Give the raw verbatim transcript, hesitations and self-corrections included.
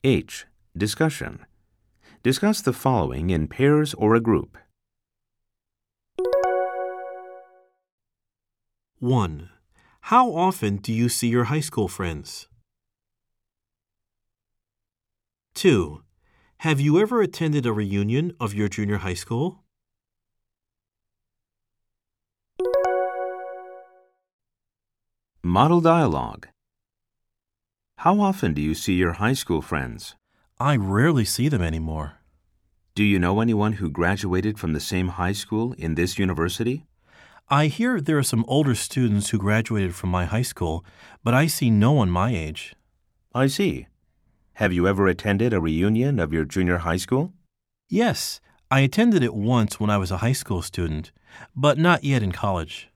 H. Discussion. Discuss the following in pairs or a group. one. How often do you see your high school friends? two. Have you ever attended a reunion of your junior high school? Model dialogue. How often do you see your high school friends? I rarely see them anymore. Do you know anyone who graduated from the same high school in this university? I hear there are some older students who graduated from my high school, but I see no one my age. I see. Have you ever attended a reunion of your junior high school? Yes, I attended it once when I was a high school student, but not yet in college.